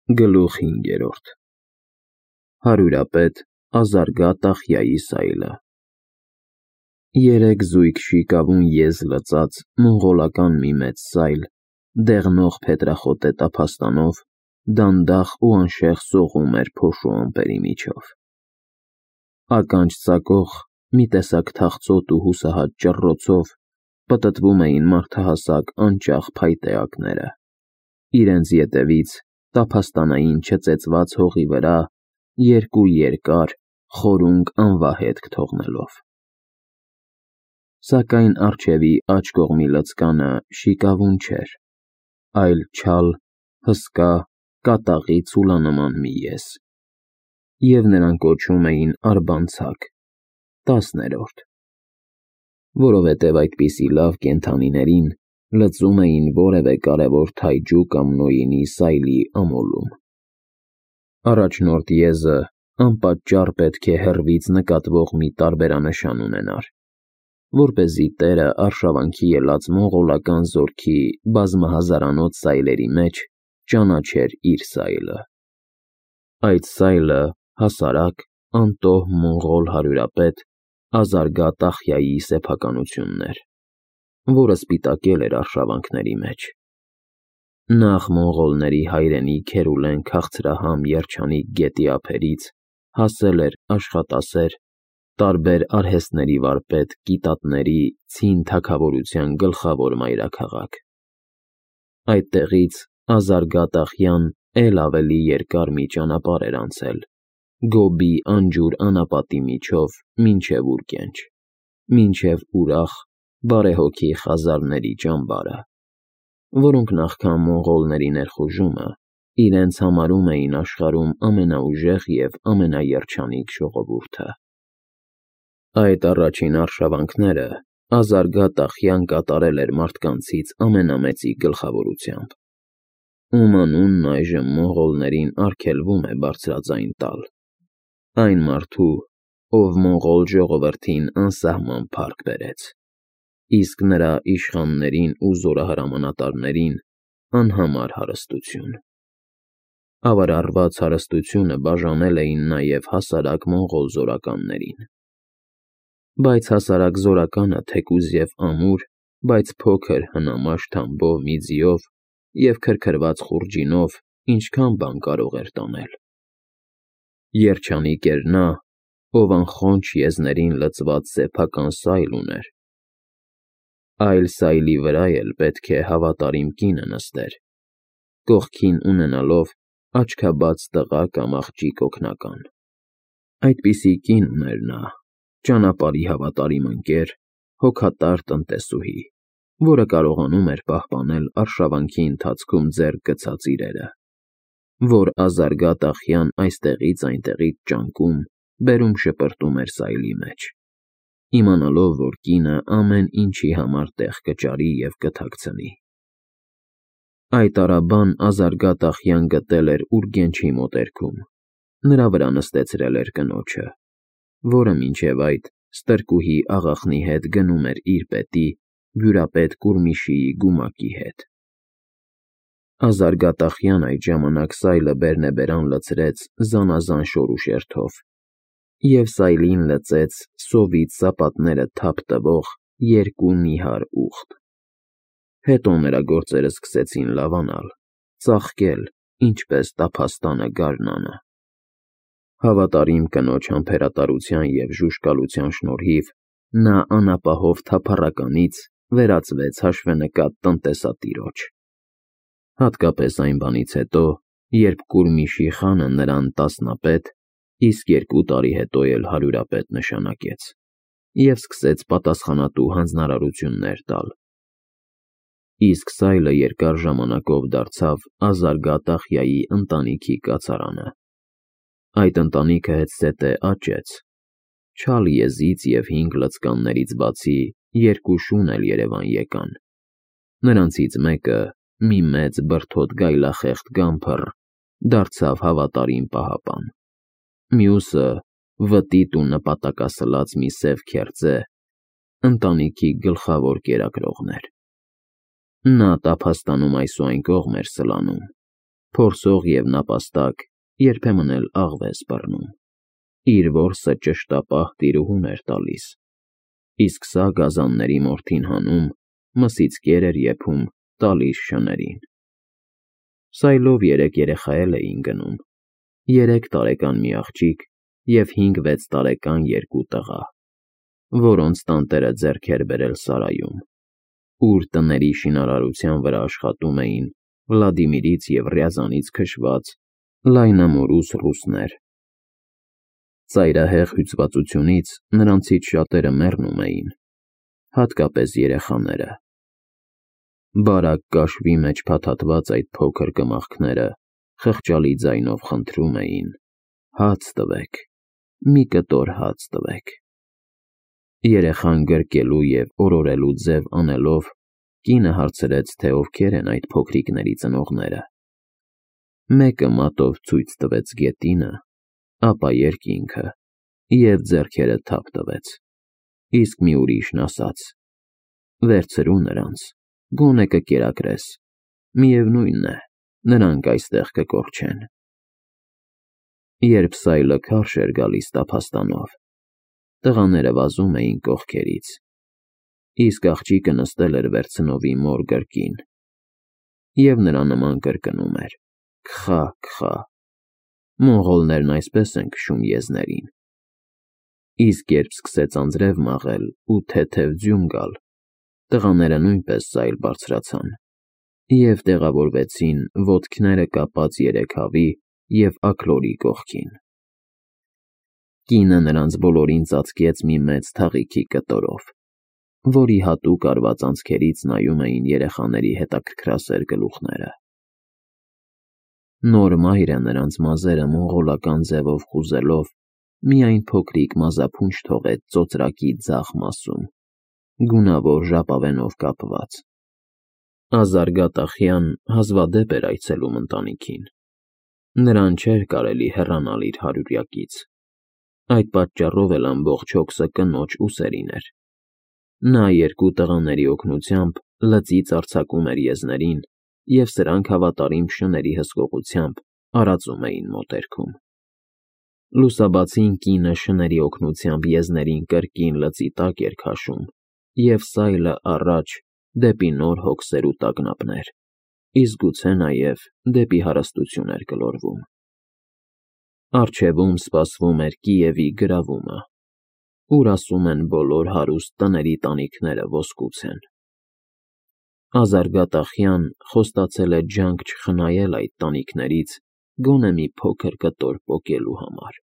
Գլուխ 5 Հարյուրապետ Ազարգա Տախյայի սայլը Երեք զույգ շիկավուն եզ լծած մոնղոլական մի մեծ սայլ, դեղնող փետրախոտե տափաստանով, դանդաղ ու անշեղ սողում էր փոշու ամպերի միջով։ Ականջ ծակող, մի տեսակ թախծոտ ու հուսահատ ճռռոցով պտտվում էին մարդահասակ անճախ փայտե իրենց ետևից տափաստանային չծեծված հողի վրա երկու երկար, խորունկ անվահետք թողնելով։ Սակայն առջևի աջ կողմի լցկանը շիկավուն չէր, այլ չալ, հսկա, կատաղի ցուլանման մի եզ, և նրան կոչում էին արբանցակ, 10-րդ, որովհետև այդպիսի լավ կենդանիներին լծում էին որևէ կարևոր թայջու կամ նոյինի սայլի ամոլում։ Առաջնորդ եզը անպատճառ պետք է հեռվից նկատվող մի տարբերանշան ունենար, որպեսզի տերը արշավանքի ելած մոնղոլական զորքի բազմահազարանոց սայլերի մեջ ճանաչեր իր սայլը։ Այդ սայլը հասարակ, անտոհ մոնղոլ հարյուրապետ Ազարգա Տախյայի սեփականությունն էր, որը սպիտակել էր արշավանքների մեջ։ Նախ մոնղոլների հայրենի Քերուլեն քաղցրահամ երջանիկ գետի ափերից հասել էր աշխատասեր, տարբեր արհեստների վարպետ կիտատների ցին թագավորության գլխավոր մայրաքաղաք։ Այդտեղից Ազարգա Տախյան էլ ավելի երկար մի ճանապարհ էր անցել, Գոբի անջուր անապատի միջով մինչև Ուրգենչ, մինչև ուրախ, բարեհոգի խազարների ճամբարը, որոնք նախքան մոնղոլների ներխուժումը իրենց համարում էին աշխարհում ամենաուժեղ և ամենաերջանիկ ժողովուրդը։ Այդ առաջին արշավանքները Ազարգա Տախյան կատարել էր մարդկանցից ամենամեծի գլխավորությամբ, ում անունն այժմ մոնղոլներին արգելվում է բարձրաձայն տալ, այն մարդու, ով մոնղոլ ժողովրդին անսահման փառք բերեց, իսկ նրա իշխաններին ու զորահրամանատարներին անհամար հարստություն։ Ավարարված հարստությունը բաժանել էին նաև հասարակ մոնղոլ զորականներին։ Բայց հասարակ զորականը թեկուզ և ամուր, բայց փոքր հնամաշ թամբով մի ձիով և քրքրված խուրջինով ինչքան բան կարող էր տանել։ Երջանիկ էր նա, ով անխոնջ եզներին լցված սեփական սայլ ուներ, այլ սայլի վրա էլ պետք է հավատարիմ կինը նստեր, կողքին ունենալով աչքաբաց տղա կամ աղջիկ օգնական։ Այդպիսի կին ուներ նա, ճանապարհի հավատարիմ ընկեր, հոգատար տնտեսուհի, որը կարողանում էր պահպանել արշավանքի ընթացքում ձեռք գցած իրերը, որ Ազարգա Տախյան այստեղից այնտեղից ճանկում, բերում շպրտում էր սայլի մեջ, իմանալով, որ կինը ամեն ինչի համար տեղ կճարի և կթաքցնի։ Այդ առաբան Ազարգա Տախյան գտել էր Ուրգենչի մոտերքում, նրա վրա նստեցրել էր կնոջը, որը մինչև այդ ստրկուհի աղախնի հետ գնում էր իր պետի, հյուրապետ Կուրմիշիի գումակի հետ։ Ազարգա Տախյան այդ ժամանակ սայլը բերնեբերան լցրեց զանազան շոր ու շերտով և սայլին լցեց սովից սապատները թափ տվող երկու նիհար ուղտ։ Հետո նրա գործերը սկսեցին լավանալ, ծաղկել, ինչպես տափաստանը գարնանը։ Հավատարիմ կնոջ համբերատարության և ժուժկալության շնորհիվ նա անապահով թափառականից վերածվեց հաշվենկատ տնտեսատիրոջ։ Հատկապես այն բանից հետո, երբ Կուրմիշի խանը նրան տասնապետ, իսկ 2 տարի հետո էլ հարյուրապետ նշանակեց և սկսեց պատասխանատու հանձնարարություններ տալ։ Իսկ սայլը երկար ժամանակով դարձավ Ազարգա Տախյայի ընտանիքի կացարանը։ Այդ ընտանիքը հետզհետե աճեց, չալ եզից և 5 լծկաններից բացի 2 շուն էլ Երևան եկան։ Նրանցից մեկը, մի մեծ բրդոտ գայլախեղդ գամփր, դարձավ հավատարիմ պահապան, մյուսը վտիտ ու նպատակասլաց մի սև քերծե, ընտանիքի գլխավոր կերակրողն էր։ Նա տափաստանում այս ու այն կողմ էր սլանում, Փորձող և նապաստակ, երբեմն էլ աղվես բռնում, իր որսը ճշտապահ տիրուհուն էր տալիս, իսկ սա գազանների մորթին հանում, մսից կեր էր եփում, տալիս շներին։ Սայլով 3 երեխա էլ էին գնում, 3 տարեկան մի աղջիկ և 5-6 տարեկան 2 տղա, որոնց տանտերը ձեռք էր բերել Սարայում, ուր տների շինարարության վրա աշխատում էին Վլադիմիրից և Ռյազանից քշված լայնամորուս ռուսներ։ Ծայրահեղ հյուծվածությունից նրանցից շատերը մեռնում էին, հատկապես երեխաները։ Բարակ կաշվի մեջ փաթաթված այդ փոքր կմախքները խղճալի ձայնով խնդրում էին. «Հաց տվեք, մի կտոր հաց տվեք»։ Երեխան գրկելու և օրորելու ձև անելով, կինը հարցրեց, թե ովքեր են այդ փոքրիկների ծնողները։ Մեկը մատով ցույց տվեց գետինը, ապա երկինքը և ձեռքերը թափ տվեց, իսկ մի ուրիշն ասաց. «Վերցրու նրանց, գոնե կկերակրես, միևնույն է, նրանք այստեղ կկորչեն»։ Երբ Սայլը քարշ էր գալիս տափաստանով, տղաները վազում էին կողքերից, իսկ աղջիկը նստել էր վերցնովի մոր գրկին և նրա նման կրկնում էր. «Քխա, քխա»։ Մոնղոլներն այսպես են քշում եզներին։ Իսկ երբ սկսեց անձրև մաղել ու թեթև ձյուն գալ, տղաները նույնպես սայլ բարձրացան և տեղավորվեցին ոտքները կապած երեքավի և աքլորի կողքին։ Կինը նրանց բոլորին ծածկեց մի մեծ թաղիքի կտորով, որի հատուկ արված անցքերից նայում էին երեխաների հետաքրքրասեր գլուխները։ Նոր մայրը նրանց մազերը մոնղոլական ձևով խուզելով միայն փոքրիկ մազափունջ թողեց ծոծրակի ձախ մասում, գունավոր ժապավենով կապված։ Ազարգատ աղան հազվադեպ էր այցելում ընտանիքին։ Նրան չէր կարելի հեռանալ իր հարյուրյակից։ Այդ պատճառով էլ ամբողջ հոգսը կնոջ ուսերին էր։ Նա 2 տղաների օգնությամբ լծից արձակում էր եզներին, և սրանք հավատարիմ շների հսկողությամբ արածում էին մոտերքում։ Լուսաբացին կինը շների օգնությամբ եզներին կրկին լծի տակ էր քաշում, և Սայլը առաջ դեպի նոր հոգսեր ու տագնապներ, իսկ գուցե նաև դեպի հարստություն էր գլորվում։ Առջևում սպասվում էր Կիևի գրավումը, ուր ասում են բոլոր հարուստ տների տանիքները ոսկուց են։ Ազարգատ աղան խոստացել է ջանք չխնայել այդ տանիքներից գոնե մի փոքր կտոր պոկելու համար։